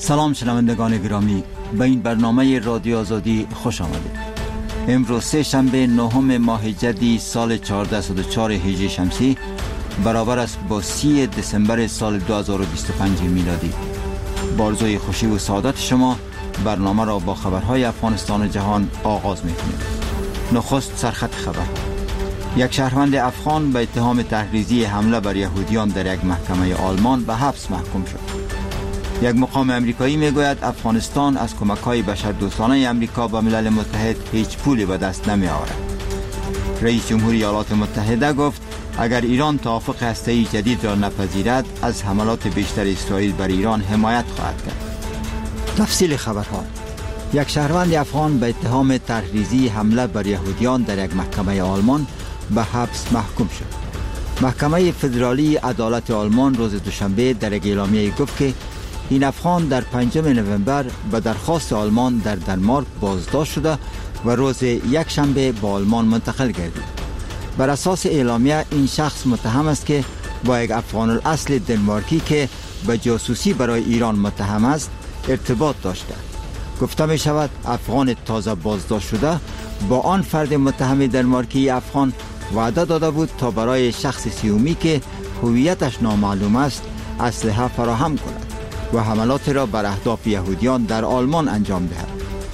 سلام شنوندگان گرامی، به این برنامه رادیو آزادی خوش آمدید. امروز سه شنبه 9 ماه جدی سال 1404 هجری شمسی برابر است با 30 دسامبر سال 2025 میلادی. با آرزوی خوشی و سعادت شما برنامه را با خبرهای افغانستان و جهان آغاز می‌کنیم. نخست سرخط خبر. یک شهروند افغان به اتهام تحریضی حمله بر یهودیان در یک محکمه آلمان به حبس محکوم شد. یک مقام امریکایی میگوید افغانستان از کمک‌های بشردوستانه امریکا به ملل متحد هیچ پولی به دست نمی‌آورد. رئیس جمهوری ایالات متحده گفت اگر ایران توافق هسته‌ای جدید را نپذیرد از حملات بیشتر اسرائیل بر ایران حمایت خواهد کرد. تفصیل خبرها. یک شهروند افغان به اتهام تحریضی حمله بر یهودیان در یک محکمه آلمان به حبس محکوم شد. محکمه فدرالی عدالت آلمان روز دوشنبه در یک اعلامیه گفت که این افغان در 5 نوامبر به درخواست آلمان در دانمارک بازداشت شده و روز یک شنبه به آلمان منتقل گردید. بر اساس اعلامیه این شخص متهم است که با یک افغان الاصل دنمارکی که به جاسوسی برای ایران متهم است ارتباط داشته. گفته می شود افغان تازه بازداشت شده با آن فرد متهم دنمارکی افغان وعده داده بود تا برای شخص سیومی که هویتش نامعلوم است اسلحه فراهم کند و حملات را بر اهداف یهودیان در آلمان انجام دهد.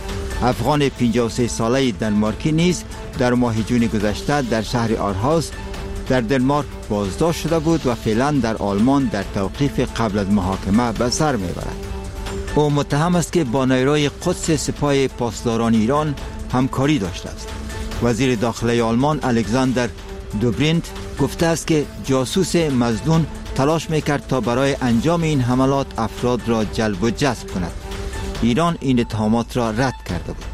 افغان 53 ساله دنمارکی نیز در ماه جون گذشته در شهر آرهاوس در دنمارک بازداشت شده بود و فعلا در آلمان در توقیف قبل از محاکمه به سر میبرد. او متهم است که با نیروی قدس سپاه پاسداران ایران همکاری داشته است. وزیر داخلی آلمان الکساندر دوبرینت گفته است که جاسوس مظنون تلاش میکرد تا برای انجام این حملات افراد را جلب و جذب کند. ایران این اتهامات را رد کرده بود.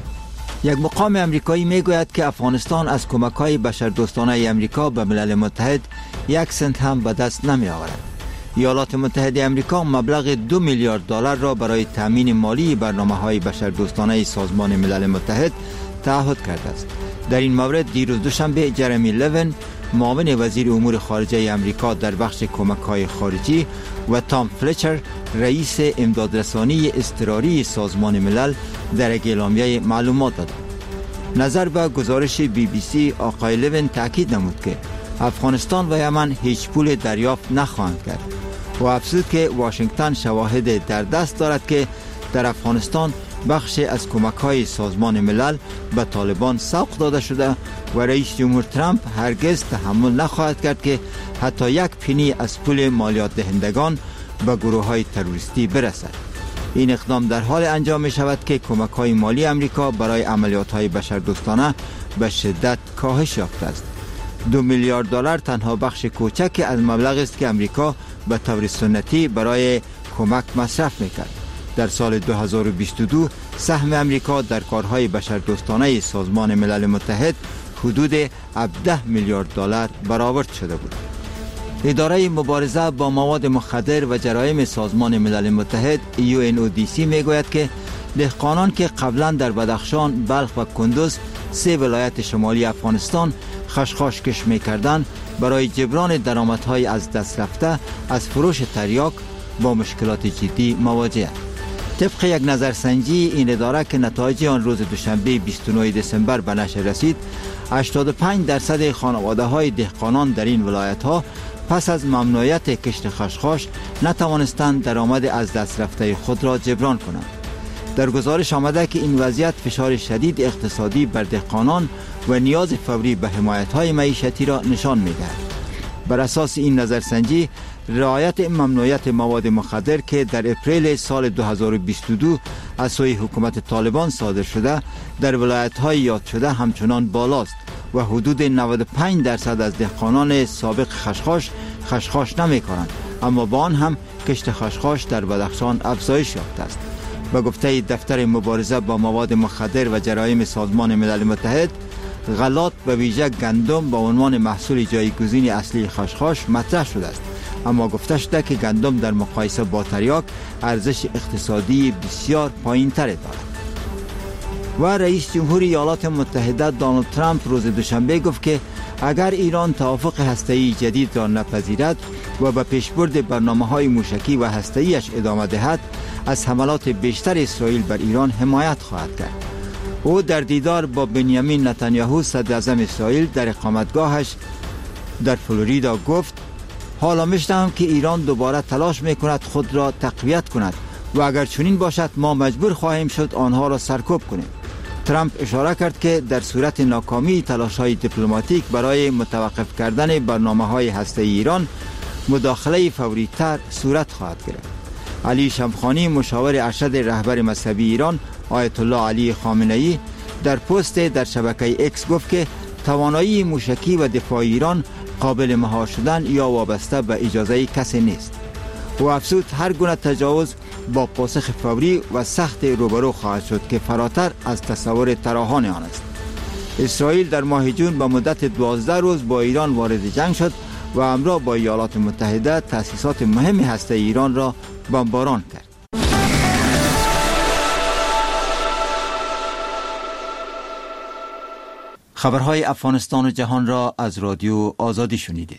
یک مقام امریکایی میگوید که افغانستان از کمک‌های بشردوستانه امریکا به ملل متحد 1 سنت هم به دست نمی آورد. ایالات متحده امریکا مبلغ 2 میلیارد دلار را برای تامین مالی برنامه‌های بشردوستانه سازمان ملل متحد تعهد کرده است. در این مورد دیروز دوشنبه جرمی لوین معاون وزیر امور خارجه امریکا در بخش کمک‌های خارجی و تام فلچر رئیس امدادرسانی اضطراری سازمان ملل در یک اعلامیه معلومات دادند. نظر به گزارش BBC آقای لوین تاکید نمود که افغانستان و یمن هیچ پول دریافت نخواهند کرد و افزود که واشنگتن شواهد در دست دارد که در افغانستان بخش از کمک‌های سازمان ملل به طالبان سوق داده شده و رئیس جمهور ترامپ هرگز تحمل نخواهد کرد که حتی یک پنی از پول مالیات دهندگان به گروه‌های تروریستی برسد. این اقدام در حال انجام می شود که کمک‌های مالی امریکا برای عملیات‌های بشردوستانه به شدت کاهش یافته است. 2 میلیارد دلار تنها بخش کوچکی از مبلغی است که امریکا به طور سنتی برای کمک مصرف می‌کرد. در سال 2022 سهم امریکا در کارهای بشردوستانه سازمان ملل متحد حدود 17 میلیارد دلار برآورد شده بود. اداره مبارزه با مواد مخدر و جرایم سازمان ملل متحد UNODC میگوید که دهقانان که قبلا در بدخشان، بلخ و کندوز 3 ولایت شمالی افغانستان خشخاش کش میکردند برای جبران درآمدهای از دست رفته از فروش تریاک با مشکلات جدی مواجه. طبق یک نظرسنجی این اداره که نتایج آن روز دوشنبه 29 دسامبر به نشر رسید، 85% خانواده‌های دهقانان در این ولایت‌ها پس از ممنوعیت کشت خشخاش نتوانستند درآمد از دست رفته خود را جبران کنند. در گزارش آمده که این وضعیت فشار شدید اقتصادی بر دهقانان و نیاز فوری به حمایت‌های معیشتی را نشان می‌دهد. بر اساس این نظرسنجی رعایت ممنوعیت مواد مخدر که در اپریل سال 2022 از سوی حکومت طالبان صادر شده در ولایت‌های یاد شده همچنان بالاست و حدود 95% از دهقانان سابق خشخاش نمی‌کنند، اما با آن هم کشت خشخاش در بدخشان افزایش یافته است. به گفته دفتر مبارزه با مواد مخدر و جرایم سازمان ملل متحد، غلات به ویژه گندم به عنوان محصول جایگزین اصلی خشخاش مطرح شده است، اما گفته شده که گندم در مقایسه با تریاک ارزش اقتصادی بسیار پایین‌تر دارد. و رئیس جمهوری ایالات متحده دونالد ترامپ روز دوشنبه گفت که اگر ایران توافق هسته‌ای جدید را نپذیرد و به پیشبرد برنامه‌های موشکی و هسته‌ایش ادامه دهد، از حملات بیشتر اسرائیل بر ایران حمایت خواهد کرد. او در دیدار با بنیامین نتانیاهو صدر اعظم اسرائیل در اقامتگاهش در فلوریدا گفت حالا می‌شنوم که ایران دوباره تلاش می‌کند خود را تقویت کند و اگر چنین باشد ما مجبور خواهیم شد آنها را سرکوب کنیم. ترامپ اشاره کرد که در صورت ناکامی تلاش‌های دیپلماتیک برای متوقف کردن برنامه‌های هسته‌ای ایران، مداخله فوری‌تر صورت خواهد گرفت. علی شمخانی مشاور ارشد رهبر مذهبی ایران آیت الله علی خامنه‌ای در پست در شبکه اکس گفت که توانایی موشکی و دفاع ایران قابل مهار شدن یا وابسته به اجازه کسی نیست. و افزود هر گونه تجاوز با پاسخ فوری و سخت روبرو خواهد شد که فراتر از تصور طراحان آن است. اسرائیل در ماه جون به مدت 12 روز با ایران وارد جنگ شد و همراه با ایالات متحده تأسیسات مهم هسته‌ای ایران را بمباران کرد. خبرهای افغانستان و جهان را از رادیو آزادی شنیدید.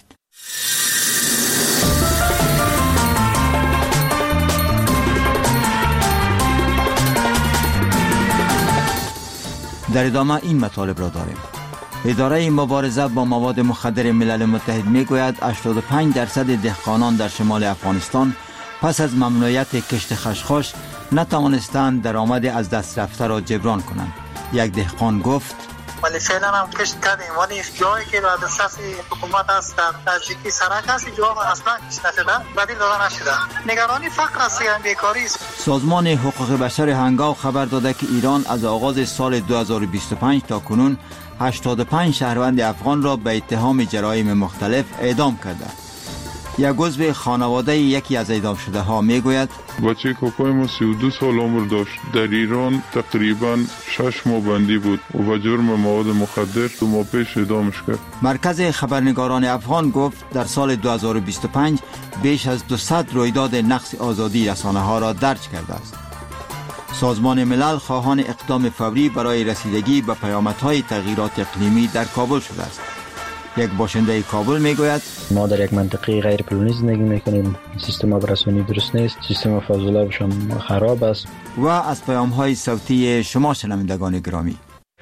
در ادامه این مطالب را داریم. اداره مبارزه با مواد مخدر ملل متحد میگوید 85% دهقانان در شمال افغانستان پس از ممنوعیت کشت خشخاش نتوانستند درآمد از دست رفته را جبران کنند. یک دهقان گفت ولی فعلا هم کشت کردیم، ولی جایی که در دسترس حکومت است در نزدیکی سرک است جا اصلا کشت نشده، بدیل داده نشده. نگرانی فقر است، بیکاری است. سازمان حقوق بشر هنگاو خبر داده که ایران از آغاز سال 2025 تا کنون 85 شهروند افغان را به اتهام جرایم مختلف اعدام کرده. یک عضو خانواده یکی از اعدام شده ها میگوید بچه کوکوی ما 32 سال عمر داشت. در ایران تقریبا 6 ماه بندی بود و به جرم مواد مخدر 2 ماه پیش اعدامش کرد. مرکز خبرنگاران افغان گفت در سال 2025 بیش از 200 رویداد نقض آزادی رسانه ها را درج کرده است. سازمان ملل خواهان اقدام فوری برای رسیدگی به پیامدهای تغییرات اقلیمی در کابل شده است. یک باشنده کابل میگوید ما در یک منطقه غیر پلنی زندگی میکنیم، سیستم آبرسانی درست نیست، سیستم فاضلابش هم خراب است. و از پیام‌های صوتی شما شنوندگان گرامی،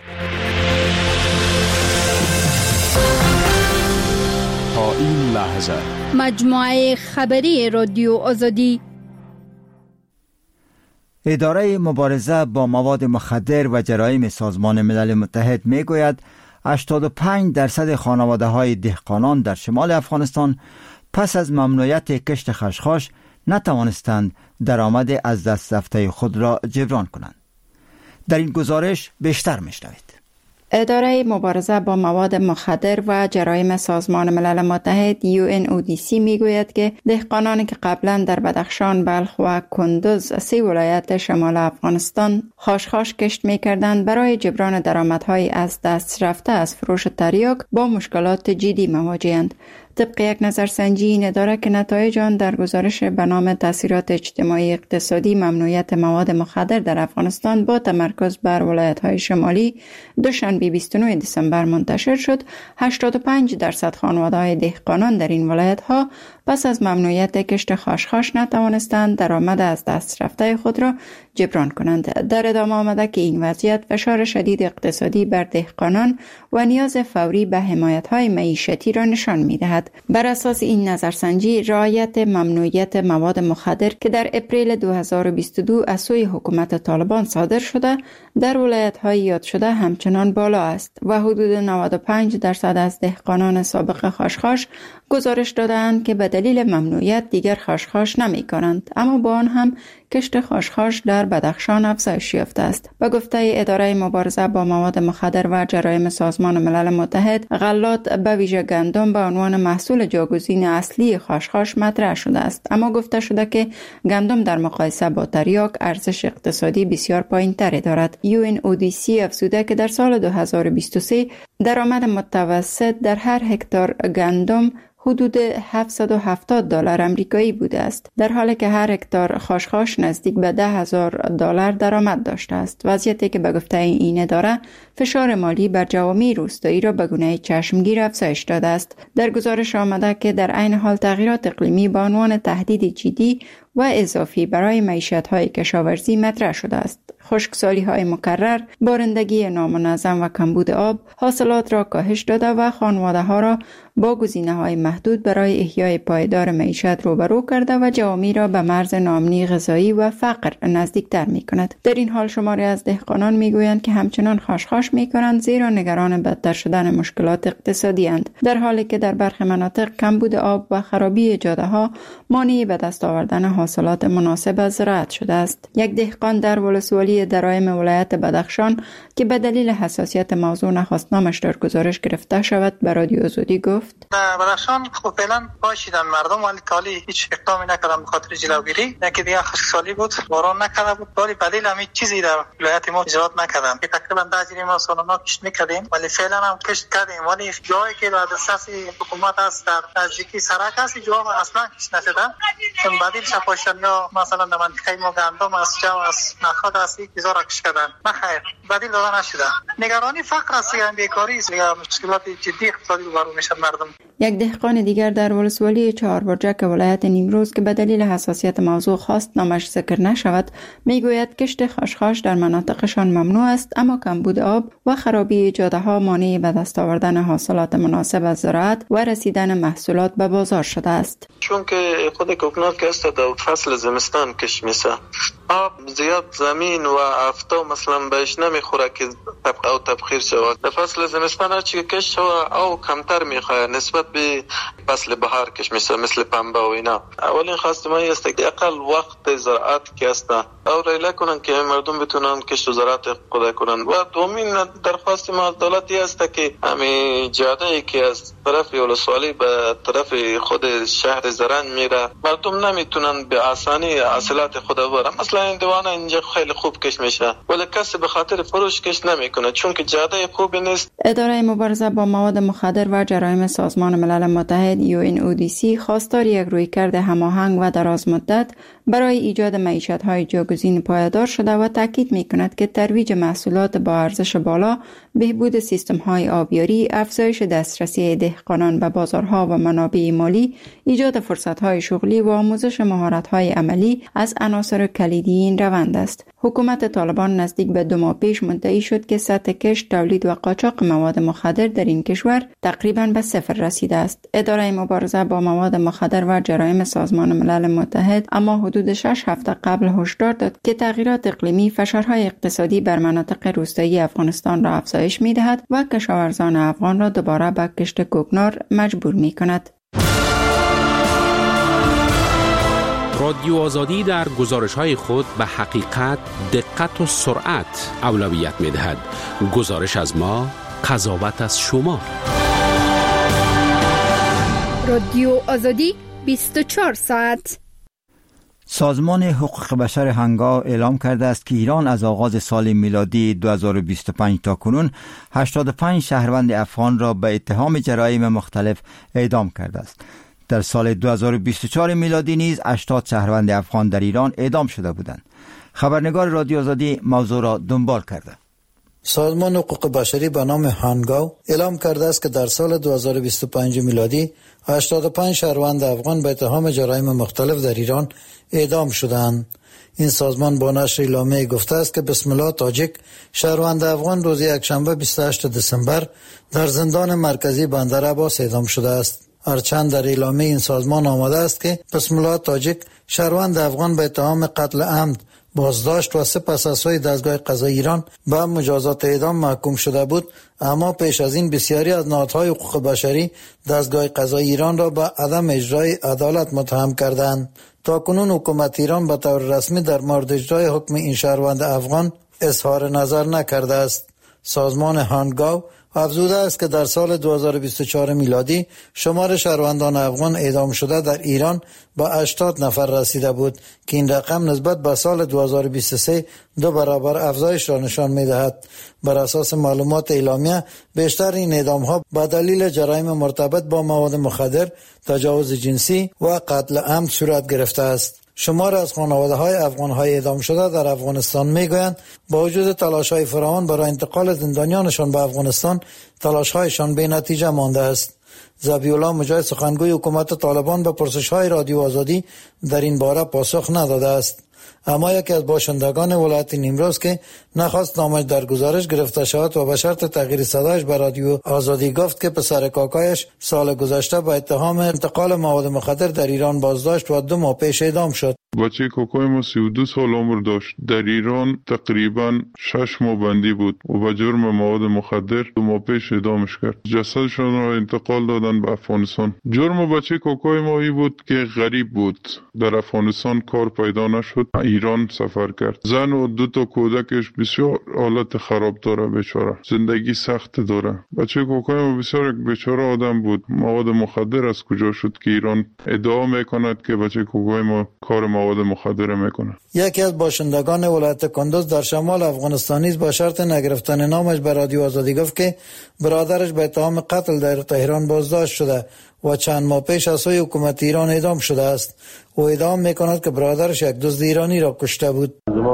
تا این لحظه مجموعه خبری رادیو آزادی. اداره مبارزه با مواد مخدر و جرایم سازمان ملل متحد میگوید 85% خانواده‌های دهقانان در شمال افغانستان پس از ممنوعیت کشت خشخاش نتوانستند درآمد از دست رفته خود را جبران کنند. در این گزارش بیشتر میشنوید. اداره مبارزه با مواد مخدر و جرایم سازمان ملل متحد UNODC میگوید که دهقانانی که قبلا در بدخشان، بلخ و کندوز 3 ولایت شمال افغانستان خاشخاش کشت میکردند برای جبران درآمدهای از دست رفته از فروش تریاک با مشکلات جدی مواجه‌اند. طبق یک نظرسنجی این اداره که نتایج آن در گزارش به نام تاثیرات اجتماعی اقتصادی ممنوعیت مواد مخدر در افغانستان با تمرکز بر ولایت‌های شمالی دوشنبه 29 دسامبر منتشر شد، 85% خانواده‌های دهقانان در این ولایت‌ها پس از ممنوعیت کشت خاشخاش نتوانستند درآمد از دست رفته خود را جبران کنند. در ادامه آمده که این وضعیت فشار شدید اقتصادی بر دهقانان و نیاز فوری به حمایت‌های معیشتی را نشان می‌دهد. بر اساس این نظرسنجی، رعایت ممنوعیت مواد مخدر که در اپریل 2022 از سوی حکومت طالبان صادر شده در ولایت‌های یاد شده همچنان بالا است و حدود 95% از دهقانان سابق خاشخاش گزارش دادند که به دلیل ممنوعیت دیگر خاشخاش نمی‌کنند، اما با آن هم کشت خاشخاش در بدخشان افزایش یافته است. به گفته اداره مبارزه با مواد مخدر و جرایم سازمان ملل متحد، غلات به ویژه گندم به عنوان محصول جاگزین اصلی خاشخاش مطرح شده است، اما گفته شده که گندم در مقایسه با تریاک ارزش اقتصادی بسیار پایین‌تری دارد. UNODC افزوده که در سال 2023 درآمد متوسط در هر هکتار گندم حدود $770 آمریکایی بوده است، در حالی که هر هکتار خاشخاش نزدیک به $10,000 درآمد داشته است. وضعیتی که به گفته این اداره فشار مالی بر جوامع روستایی را به گونه چشمگیر افزایش داده است. در گزارش آمده که در عین حال تغییرات اقلیمی به عنوان تهدید جدی و اضافی برای معیشت‌های کشاورزی مطرح شده است. خشکسالی‌های مکرر، بارندگی نامنظم و کمبود آب حاصلات را کاهش داده و خانواده‌ها را با گزینه‌های محدود برای احیای پایدار معیشت روبرو کرده و جوامع را به مرز ناامنی غذایی و فقر نزدیکتر می‌کند. در این حال شماری از دهقانان می‌گویند که همچنان خشخاش می‌کنند زیرا نگران بدتر شدن مشکلات اقتصادی اند، در حالی که در برخی مناطق کمبود آب و خرابی جاده‌ها مانع به دست آوردن حاصلات مناسب از زراعت شده است. یک دهقان در ولسوالی درایم ولایت بدخشان که به دلیل حساسیت موضوع نخواست نامش در گزارش گرفته شود به رادیو آزادی گفت: بدخشان خب فعلا باشیدن مردم، ولی تالی هیچ اقدامی نکردن به خاطر جلوگیری. یکی دیگه خشکسالی بود، باران نکرده بود، ولی بدیل همین چیزی در ولایت ما اجرات نکردن. تقریبا 10 ما سالانه کشت میکردیم، ولی فعلا هم کشت کردیم، ولی جایی که در دسترس حکومت است در نزدیکی سرک است جا اصلا کشت نشده. چون بدیل شپاشن یا مثلا در منطقه ما گندم است، جو است، نخود است، هزار کشت کردن. نخیر بدیل داده نشده. نگرانی فقر است، یا بیکاری است، یا مشکلات جدی اقتصادی روبرو میشن مردم. یک دهقان دیگر در ولسوالی چهاربرجک ولایت نیمروز که به دلیل حساسیت موضوع خواست نامش ذکر نشود میگوید کشت خشخاش در مناطقشان ممنوع است، اما کمبود آب و خرابی جاده‌ها مانع به دست آوردن حاصلات مناسب از زراعت و رسیدن محصولات به بازار شده است. چون که خود کوکنات که است در فصل زمستان کش میشه، آب زیاد زمین و افتا مثلا بهش نمیخوره که تبخیر شود. در فصل زمستان هرچی کش شود او کمتر میخواه نسبت به فصل بهار کش میشه، مثل پنبه و اینا. اولین خواست ما است که اقل وقت زراعت که است او ریله کنن که مردم بتونن کشت و زراعت خود کنن. و دومین درخواست ما از دولتی است که همین جاده که از طرف ولسوالی به طرف خود شهر زرنج میره، مردم نمیتونن به آسانی حاصلات خود ببرن. مثلا این دوانه اینجا خیلی خوب کش میشه، ولی کسی به خاطر فروش کش نمیکنه چون که جاده خوبی نیست. اداره مبارزه با مواد مخدر و جرایم سازمان ملل متحد UNODC خواستار یک رویکرد هماهنگ و دراز مدت برای ایجاد معیشت‌های جایگزین پایدار شده و تاکید می‌کند که ترویج محصولات با ارزش بالا، بهبود سیستم‌های آبیاری، افزایش دسترسی دهقانان به بازارها و منابع مالی، ایجاد فرصت‌های شغلی و آموزش مهارت‌های عملی از عناصر کلیدی این روند است. حکومت طالبان نزدیک به 2 ماه پیش مدعی شد که سطح کشت، تولید و قاچاق مواد مخدر در این کشور تقریباً به 0 رسیده است. اداره مبارزه با مواد مخدر و جرایم سازمان ملل متحد اما حدود 6 هفته قبل هشدار داد که تغییرات اقلیمی فشارهای اقتصادی بر مناطق روستایی افغانستان را افزایش می‌دهد و کشاورزان افغان را دوباره به کشت کوکنار مجبور می‌کند. رادیو آزادی در گزارش‌های خود به حقیقت، دقت و سرعت اولویت می‌دهد. گزارش از ما، قضاوت از شما. رادیو آزادی 24 ساعت. سازمان حقوق بشر هنگاو اعلام کرده است که ایران از آغاز سال میلادی 2025 تا کنون 85 شهروند افغان را به اتهام جرایم مختلف اعدام کرده است. در سال 2024 میلادی نیز 80 شهروند افغان در ایران اعدام شده بودند. خبرنگار رادیو آزادی موضوع را دنبال کرده. سازمان حقوق بشری به نام هنگاو اعلام کرده است که در سال 2025 میلادی 85 شهروند افغان به اتهام جرایم مختلف در ایران اعدام شدند. این سازمان با نشر اعلامیه گفته است که بسم الله تاجک شهروند افغان روز یکشنبه 28 دسامبر در زندان مرکزی بندر عباس اعدام شده است. هرچند در اعلامیه این سازمان آمده است که بسم الله تاجک شهروند افغان به اتهام قتل عمد بازداشت و سپس از سوی دستگاه قضایی ایران به مجازات اعدام محکوم شده بود، اما پیش از این بسیاری از نهادهای حقوق بشری دستگاه قضایی ایران را به عدم اجرای عدالت متهم کردند. تاکنون حکومت ایران به طور رسمی در مورد اجرای حکم این شهروند افغان اظهار نظر نکرده است. سازمان هنگاو افزوده است که در سال 2024 میلادی شمار شهروندان افغان اعدام شده در ایران به 80 نفر رسیده بود که این رقم نسبت به سال 2023 2 برابر افزایش را نشان می‌دهد. بر اساس معلومات اعلامیه بیشتر این اعدام‌ها به دلیل جرایم مرتبط با مواد مخدر، تجاوز جنسی و قتل عمد صورت گرفته است. شمار از خانواده‌های افغان‌های اعدام شده در افغانستان می‌گویند با وجود تلاش‌های فراوان برای انتقال زندانیانشان به افغانستان، تلاش‌هایشان بی نتیجه مانده است. ذبیحالله مجاهد سخنگوی حکومت طالبان به پرسش‌های رادیو آزادی در این باره پاسخ نداده است. اما یکی از باشندگان ولایت نیمروز که نخواست نامش در گزارش گرفته شود و به شرط تغییر صدایش به رادیو آزادی گفت که پسر کاکایش سال گذشته به اتهام انتقال مواد مخدر در ایران بازداشت و 2 ماه پیش اعدام شد. بچه کاکای ما 32 سال عمر داشت. در ایران تقریبا 6 ماه بندی بود و به جرم مواد مخدر 2 ماه پیش اعدامش کرد. جسدشان را انتقال دادن به افغانستان. جرم بچه کاکای ما ای بود که غریب بود. در افغانستان کار پیدا نشد. ایران سفر کرد. زن و 2 کودکش بسیار حالت خراب داره. بیچاره زندگی سخت داره. بچه کاکای ما بسیار یک بیچاره آدم بود. مواد مخدر از کجا شد که ایران ادعا میکند که بچه کاکای ما کار مواد مخدر میکنه. یکی از باشندگان ولایت کندوز در شمال افغانستان نیز با شرط نگرفتن نامش به رادیو آزادی گفت که برادرش به اتهام قتل در تهران بازداشت شده و چند ماه پیش از سوی حکومت ایران اعدام شده است. او ادعا میکند که برادرش یک دزد ایرانی را کشته بود.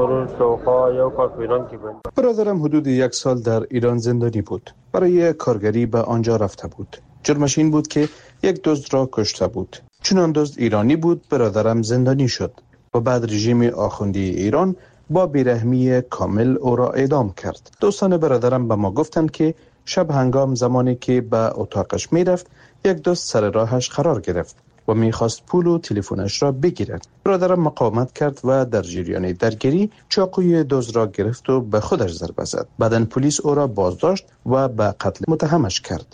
برادرم حدود 1 سال در ایران زندانی بود. برای کارگری به آنجا رفته بود. جرمش این بود که یک دزد را کشته بود. چون آن دزد ایرانی بود برادرم زندانی شد و بعد رژیم آخوندی ایران با بیرحمی کامل او را اعدام کرد. دوستان برادرم به ما گفتند که شب هنگام زمانی که به اتاقش می رفت یک دزد سر راهش قرار گرفت و می‌خواست پول و تلفنش را بگیرد. برادرم مقاومت کرد و در جریان درگیری چاقوی دزد را گرفت و به خودش ضربه زد. بعداً پلیس او را بازداشت و به قتل متهمش کرد.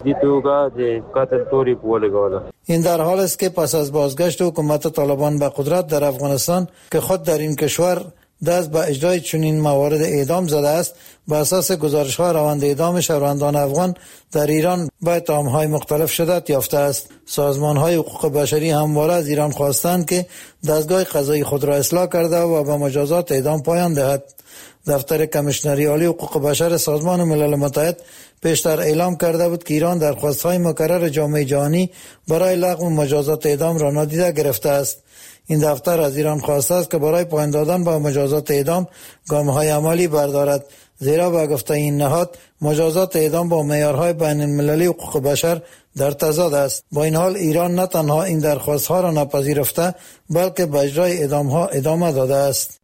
این در حال است که پس از بازگشت حکومت طالبان به قدرت در افغانستان که خود در این کشور دست به اجرای چنین موارد اعدام زده است، بر اساس گزارش‌ها روند اعدام شهروندان افغان در ایران با اتهام‌های مختلف شدت یافته است. سازمان‌های حقوق بشری همواره از ایران خواستند که دستگاه قضایی خود را اصلاح کرده و به مجازات اعدام پایان دهد. دفتر کمیشنری عالی حقوق بشر سازمان ملل متحد پیشتر اعلام کرده بود که ایران درخواست‌های مکرر جامعه جهانی برای لغو مجازات اعدام را نادیده گرفته است. این دفتر از ایران خواسته است که برای پایان دادن با مجازات اعدام گام‌های عملی بردارد، زیرا به گفته این نهاد مجازات اعدام با معیارهای بین المللی حقوق بشر در تضاد است. با این حال ایران نه تنها این درخواست‌ها را نپذیرفته بلکه به اجرای اعدام‌ها ادامه داده است.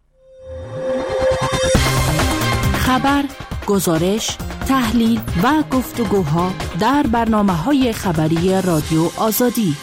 خبر، گزارش، تحلیل و گفتگوها در برنامه‌های خبری رادیو آزادی.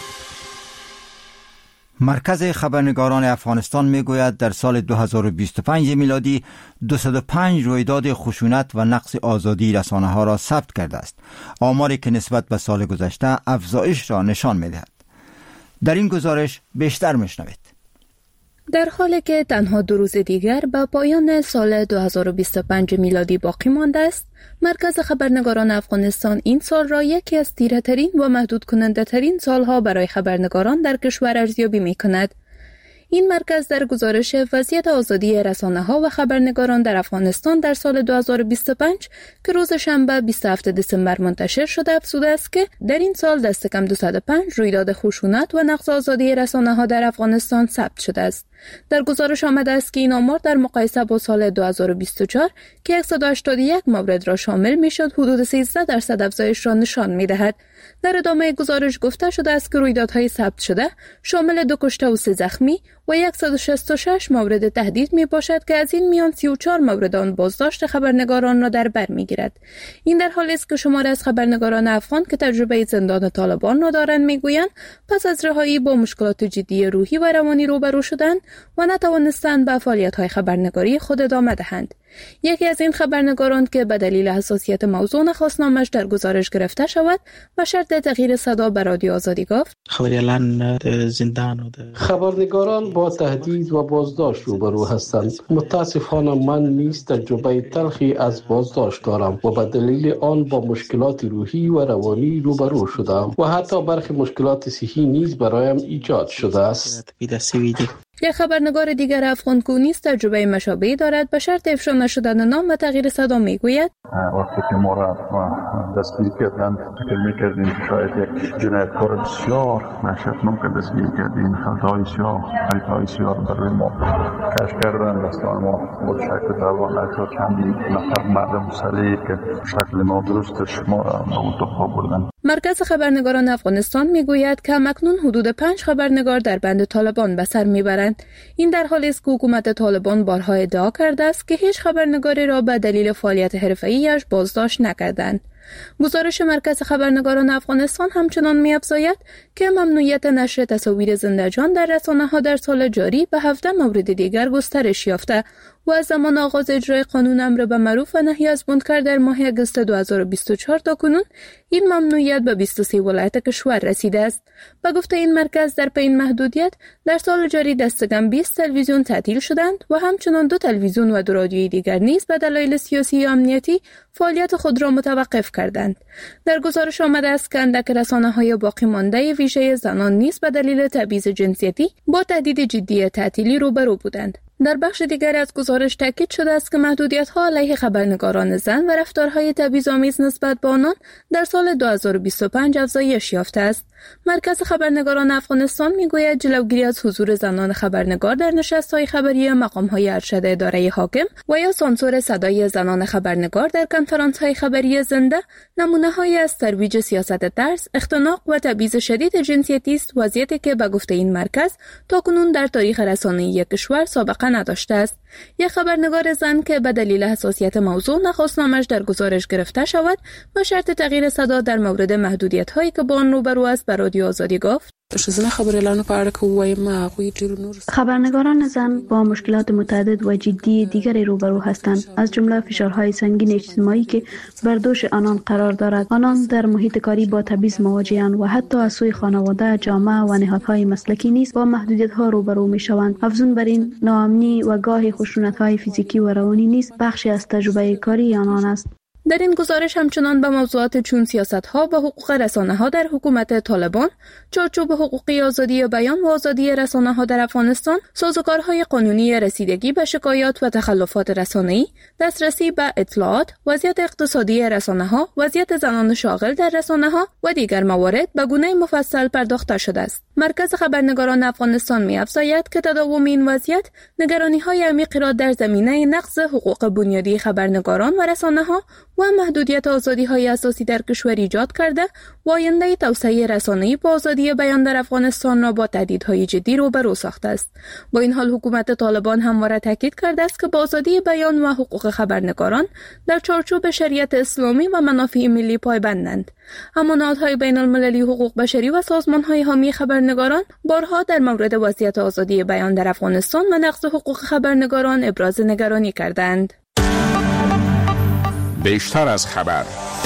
مرکز خبرنگاران افغانستان میگوید در سال 2025 میلادی 205 رویداد خشونت و نقض آزادی رسانه‌ها را ثبت کرده است. آماری که نسبت به سال گذشته افزایش را نشان می‌دهد. در این گزارش بیشتر میشنوید. در حالی که تنها 2 روز دیگر به پایان سال 2025 میلادی باقی مانده است، مرکز خبرنگاران افغانستان این سال را یکی از تیره‌ترین و محدود کننده ترین سالها برای خبرنگاران در کشور ارزیابی می کند. این مرکز در گزارش وضعیت آزادی رسانه‌ها و خبرنگاران در افغانستان در سال 2025 که روز شنبه 27 دسامبر منتشر شده افزوده است که در این سال دست کم 205 رویداد خشونت و نقض آزادی رسانه‌ها در افغانستان ثبت شده است. در گزارش آمده است که این آمار در مقایسه با سال 2024 که 181 مورد را شامل می‌شد حدود 13% افزایش را نشان می‌دهد. در ادامه گزارش گفته شده است که رویدادهای ثبت شده شامل 2 کشته و 3 زخمی و 166 مورد تهدید می باشد که از این میان 34 مورد آن بازداشت خبرنگاران را در بر می‌گیرد. این در حالی است که شماری از خبرنگاران افغان که تجربه زندان طالبان را دارند میگویند پس از رهایی با مشکلات جدی روحی و روانی روبرو شدند و نتوانستند به فعالیت‌های خبرنگاری خود ادامه دهند. یکی از این خبرنگاران که به دلیل حساسیت موضوع نخواست نامش در گزارش گرفته شود و شرط تغییر صدا به رادیو آزادی گفت: خبرنگاران با تهدید و بازداشت روبرو هستند. متاسفانه من نیز تجربه تلخی از بازداشت دارم و به دلیل آن با مشکلات روحی و روانی روبرو شدم و حتی برخی مشکلات صحی نیز برایم ایجاد شده است. یک خبرنگار دیگر افغان که نیز تجربه مشابهی دارد به شرط افشا نشدن نام و تغییر صدا میگوید: وقتی که ما را دستگیر کردند فکر میکردیم که شاید یک جنایتکار بسیار وحشتناک دستگیر کردیم. خطای سیاه، خطای سیاه برای ما کشف کردند. دستان ما با شکل روان حتی چندی نفر مردم سلیق که شکل ما درستش ما را به اتاق بردند. مرکز خبرنگاران افغانستان میگوید که همکنون حدود 5 خبرنگار در بند طالبان به سر میبرند. این در حالی است که حکومت طالبان بارها ادعا کرده است که هیچ خبرنگاری را به دلیل فعالیت حرفه‌ایش بازداشت نکردند. گزارش مرکز خبرنگاران افغانستان همچنان می‌افزاید که ممنوعیت نشر تصاویر زنده‌جان در رسانه‌ها در سال جاری به 17 مورد دیگر گسترش یافته و از زمان آغاز اجرای قانون امر به معروف و نهی از منکر در ماه اگست 2024 تا کنون این ممنوعیت به 23 ولایت کشور رسیده است. به گفته این مرکز در پی این محدودیت در سال جاری دستکم 20 تلویزیون تعطیل شدند و همچنان 2 تلویزیون و 2 رادیوی دیگر نیز به دلایل سیاسی و امنیتی فعالیت خود را متوقف کردند. در گزارش آمده است که اندک رسانه‌های باقی مانده ویژه زنان نیز به دلیل تبعیض جنسیتی با تهدید جدی تعطیلی روبرو بودند. در بخش دیگر از گزارش تاکید شده است که محدودیت‌ها علیه خبرنگاران زن و رفتارهای تبعیض‌آمیز نسبت به آنان در سال 2025 افزایش یافته است. مرکز خبرنگاران افغانستان میگوید جلوگیری از حضور زنان خبرنگار در نشست‌های خبری مقام‌های ارشد اداره حاکم و یا سانسور صدای زنان خبرنگار در کنفرانس‌های خبری زنده نمونه‌هایی از ترویج سیاست ترس، اختناق و تبعیض شدید جنسیتی است، وضعیتی که به گفته این مرکز تاکنون در تاریخ رسانه‌ای کشور سابقه نداشته است. یک خبرنگار زن که به دلیل حساسیت موضوع نخواست نامش در گزارش گرفته شود به شرط تغییر صدا در مورد محدودیت‌هایی که با آن روبرو است به رادیو آزادی گفت: خبرنگاران زن با مشکلات متعدد و جدی دیگری روبرو هستند، از جمله فشارهای سنگین اجتماعی که بر دوش آنان قرار دارد. آنان در محیط کاری با تبعیض مواجه‌اند و حتی از سوی خانواده، جامعه و نهادهای مسلکی نیز با محدودیت‌ها روبرو می‌شوند. افزون بر این، ناامنی و گاهی خشونت‌های فیزیکی و روانی نیز بخشی از تجربه کاری آنان است. در این گزارش همچنان به موضوعات چون سیاست‌ها و حقوق رسانه‌ها در حکومت طالبان، چارچوب حقوقی آزادی بیان و آزادی رسانه‌ها در افغانستان، سازوکارهای قانونی رسیدگی به شکایات و تخلفات رسانه‌ای، دسترسی به اطلاعات، وضعیت اقتصادی رسانه‌ها، وضعیت زنان شاغل در رسانه‌ها و دیگر موارد به گونه مفصل پرداخته شده است. مرکز خبرنگاران افغانستان می‌افزاید که تداوم این وضعیت نگرانی‌های عمیقی را در زمینه نقض حقوق بنیادی خبرنگاران و رسانه‌ها و محدودیت آزادی‌های اساسی در کشور ایجاد کرده و آینده توسعه رسانه‌ای با آزادی بیان در افغانستان را با تهدیدهای جدی روبرو ساخته است. با این حال حکومت طالبان همواره تاکید کرده است که با آزادی بیان و حقوق خبرنگاران در چارچوب شریعت اسلامی و منافع ملی پایبندند. اما نهادهای بین‌المللی حقوق بشری و سازمان‌های حامی خبرنگاران بارها در مورد وضعیت آزادی بیان در افغانستان و نقض حقوق خبرنگاران ابراز نگرانی کردند. بیشتر از خبر.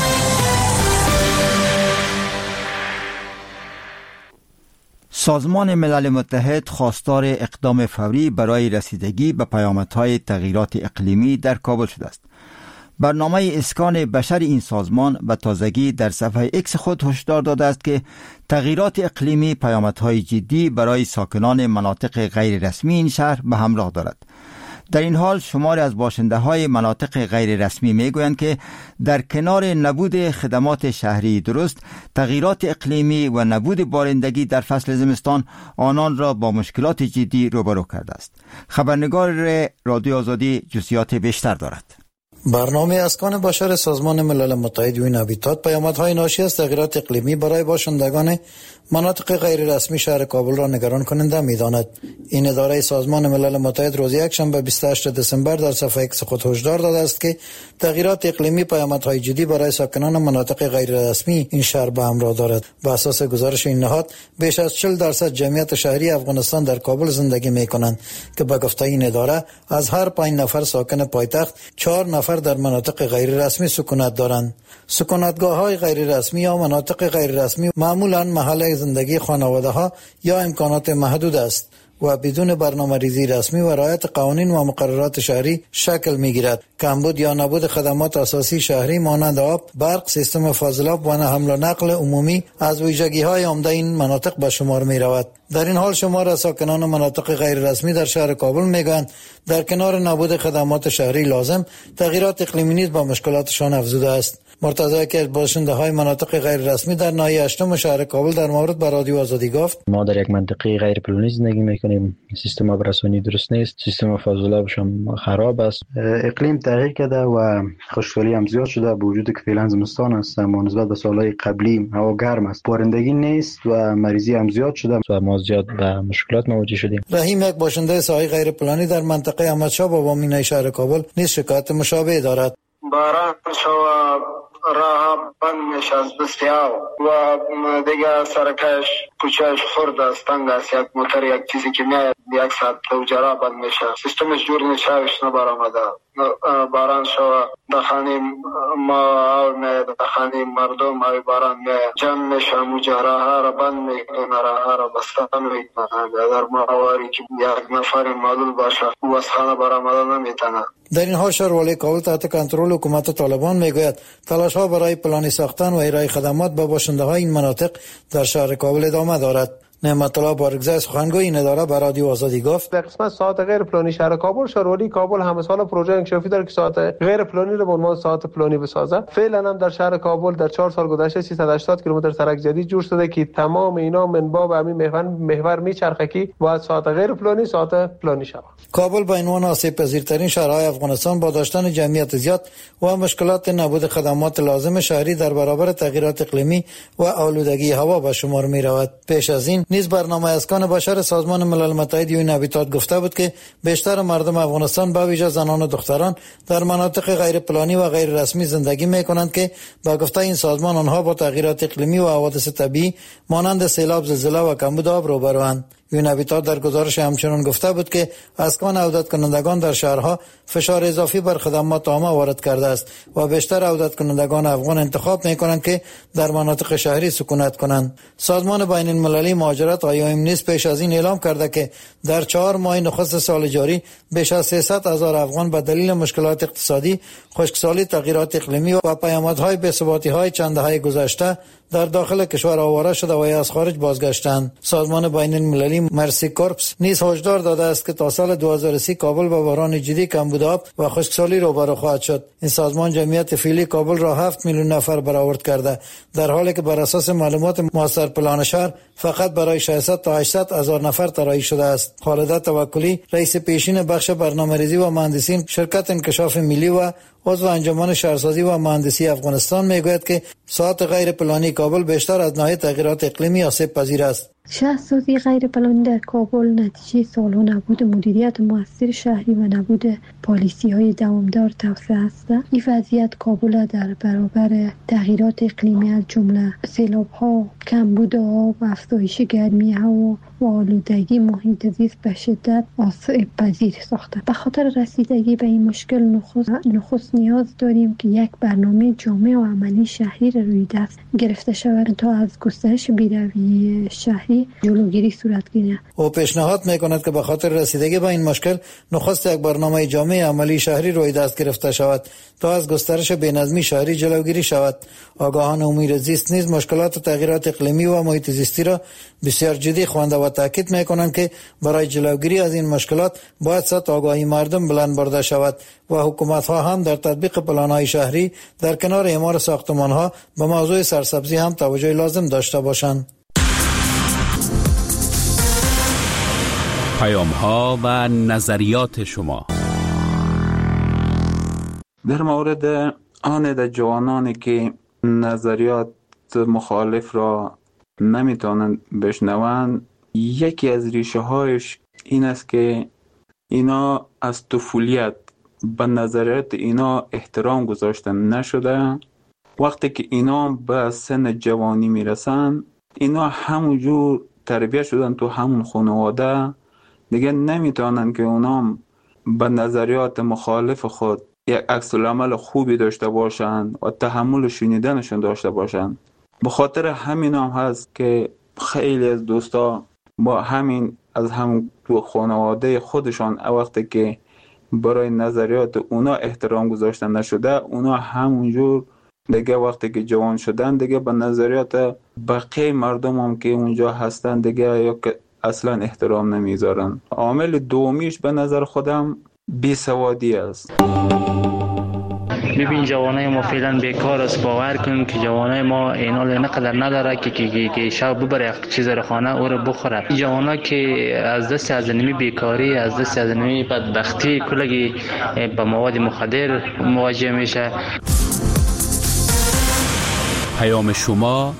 سازمان ملل متحد خواستار اقدام فوری برای رسیدگی به پیامدهای تغییرات اقلیمی در کابل شده است. برنامه اسکان بشر این سازمان به تازگی در صفحه ایکس خود هشدار داده است که تغییرات اقلیمی پیامدهای جدی برای ساکنان مناطق غیر رسمی این شهر به همراه دارد. در این حال شماری از باشنده های مناطق غیر رسمی می گویند که در کنار نبود خدمات شهری درست، تغییرات اقلیمی و نبود بارندگی در فصل زمستان آنان را با مشکلات جدی روبرو کرده است. خبرنگار رادیو آزادی جزئیات بیشتر دارد. برنامه اسکان بشر سازمان ملل متحد یون هابیتات پیامدهای ناشی از تغییرات اقلیمی برای باشندگان مناطق غیر رسمی شهر کابل را نگران کننده می‌داند. این اداره سازمان ملل متحد روز یکشنبه 28 دسامبر در صفحه ایکس خود هشدار داده است که تغییرات اقلیمی پیامدهای جدی برای ساکنان مناطق غیر رسمی این شهر به همراه دارد. بر اساس گزارش این نهاد، بیش از 40% جمعیت شهری افغانستان در کابل زندگی می‌کنند که به گفته این اداره از هر 5 نفر ساکن پایتخت 4 نفر در مناطق غیر رسمی سکونت دارند. سکونتگاه‌های غیر رسمی یا مناطق غیر رسمی معمولاً محل زندگی خانواده‌ها یا امکانات محدود است و بدون برنامه‌ریزی رسمی و رعایت قوانین و مقررات شهری شکل می‌گیرد. کمبود یا نبود خدمات اساسی شهری مانند آب، برق، سیستم فاضلاب و حمل و نقل عمومی از ویژگی‌های عمده این مناطق به شمار می‌رود. در این حال شمار از ساکنان مناطق غیر رسمی در شهر کابل می‌گویند در کنار نبود خدمات شهری لازم، تغییرات اقلیمی نیز با مشکلاتشان افزوده است. مرتضی که باشنده های مناطق غیر رسمی در ناحیه 8 شهر کابل در مورد به رادیو آزادی گفت: ما در یک منطقه غیر پلانی زندگی میکنیم، سیستم آبرسانی درست نیست، سیستم فاضلاب هم خراب است، اقلیم تغییر کرده و خشکسالی هم زیاد شده، با وجود که فعلا زمستان است اما نسبت به سالهای قبلی هوا گرم است، بارندگی نیست و مریضی هم زیاد شده و ما زیاد به مشکلات مواجه شدیم. رحیم یک باشنده ساحه غیر پلانی در منطقه احمدشاه بابا مینای شهر کابل نیز شکایت مشابه دارد. باران شو راه بند میشه از بسیار و دیگه سرکش کوچهش خورد است، تنگ است، یک موتر یک چیزی که میاد یک ساعت تو جرا بند میشه، سیستمش جور نیست، نبر آمده. باران شو دخانیم ما او میاد، دخانیم مردم های باران میاد جمع میشه، مجرا ها را بند میکنه، راه ها را بسته میکنه. در ماواری که یک نفر معلول باشه او از خانه بر آمده نمیتونه. در این حال شهروالی کابل تحت کنترل حکومت طالبان میگوید تلاش ها برای پلانی ساختن و ارائه خدمات به باشنده های این مناطق در شهر کابل ادامه دارد. نعمت الله بارگزای سخنگوی این اداره به رادیو آزادی گفت: در قسمت ساعت غیر پلانی شهر کابل، شهروالی کابل همه سال پروژه انکشافی داره که ساعت غیر پلانی رو به عنوان ساعت پلانی بسازه. فعلا هم در شهر کابل در 4 سال گذشته 380 کیلومتر سرک جدید جور شده که تمام اینا منبع به همین محور میچرخه که باید ساعت غیر پلانی ساعت پلانی شود. کابل به عنوان آسیب پذیرترین شهرهای افغانستان با داشتن جمعیت زیاد و مشکلات نبود خدمات لازم شهری در برابر تغییرات اقلیمی و آلودگی هوا به شمار می رود. پیش از این نیز برنامه اسکان بشر سازمان ملل متحد یون هابیتات گفته بود که بیشتر مردم افغانستان به ویژه زنان و دختران در مناطق غیر پلانی و غیر رسمی زندگی می کنند که با گفته این سازمان آنها با تغییرات اقلیمی و حوادث طبیعی مانند سیلاب، زلزله و کمبود آب روبروند. یون هابیتات در گزارش همچنان گفته بود که اسکان عودت کنندگان در شهرها فشار اضافی بر خدمات عامه وارد کرده است و بیشتر عودت کنندگان افغان انتخاب می‌کنند که در مناطق شهری سکونت کنند. سازمان بین المللی مهاجرت IOM نیز پیش از این اعلام کرده که در 4 ماه نخست سال جاری بیش از 300,000 افغان به دلیل مشکلات اقتصادی، خشکسالی، تغییرات اقلیمی و پیامدهای بی‌ثباتی‌های چند دهه گذشته در داخل کشور آواره شده و یا از خارج بازگشتند. سازمان بین المللی مرسی کورپس نیز هشدار داده است که تا سال 2030 کابل با بحران جدی کمبود آب و خشکسالی روبرو خواهد شد. این سازمان جمعیت فعلی کابل را 7 میلیون نفر برآورد کرده، در حالی که بر اساس معلومات مؤثر پلان شهر فقط برای 600 تا 800 هزار نفر طراحی شده است. خالده توکلی، رئیس پیشین بخش برنامه‌ریزی و مهندسی شرکت انکشاف ملی و عضو انجمن شهرسازی و مهندسی افغانستان میگوید که ساعت غیر پلانی کابل بیشتر از ناحیه تغییرات اقلیمی آسیب پذیر است. شهرسازی غیر پلانی در کابل نتیجه سالها نبود مدیریت مؤثر شهری و نبود پالیسی‌های دوامدار توسعه است. این وضعیت کابل در برابر تغییرات اقلیمی از جمله سیلاب‌ها، کمبود آب، افزایش گرمی هوا و آلودگی محیط زیست به شدت آسیب پذیر ساخته. به خاطر رسیدگی به این مشکل نخست نیاز داریم که یک برنامه جامع و عملی شهری را روی دست گرفته شود تا از گسترش بی‌رویه شهری جلوگیری صورت گیرد. او پیشنهاد می‌کند که به خاطر رسیدگی به این مشکل نخست یک برنامه جامع عملی شهری روی دست گرفته شود تا از گسترش بی‌نظمی شهری جلوگیری شود. آگاهان امور زیست نیز مشکلات تغییرات اقلیمی و محیط زیستی را بسیار جدی خوانده و تاکید می‌کنند که برای جلوگیری از این مشکلات باید سطح آگاهی مردم بلند برده شود و حکومت‌ها هم در تطبیق پلان‌های شهری در کنار اعمار ساختمان‌ها به موضوع سرسبزی هم توجه لازم داشته باشند. پیام‌ها و نظریات شما در مورد آن جوانانی که نظریات مخالف را نمیتونن بشنوند، یکی از ریشه هایش این است که اینا از طفولیت به نظریات اینا احترام گذاشتن نشده. وقتی که اینا به سن جوانی میرسن، اینا همونجور تربیت شدن تو همون خانواده، دیگه نمیتونن که اونا به نظریات مخالف خود یک عکس العمل خوبی داشته باشن و تحمل شنیدنشون داشته باشن. به خاطر همین هم هست که خیلی از دوستا با همین از همون تو خانواده خودشان وقتی که برای نظریات اونا احترام گذاشتن نشده، اونا همونجور دیگه وقتی که جوان شدن دیگه به نظریات بقیه مردم هم که اونجا هستن دیگه یا که اصلا احترام نمیذارن. عامل دومیش به نظر خودم بیسوادی است. ببین جوانای ما فعلا بیکار است. باور کن که جوانای ما اینال اینقدر نداره که شب ببره چیز رو خانه او رو بخوره. این جوانا که از دست از نمی بیکاری، از دست از نمی بدبختی کلگی به مواد مخدر مواجه میشه. پیام شما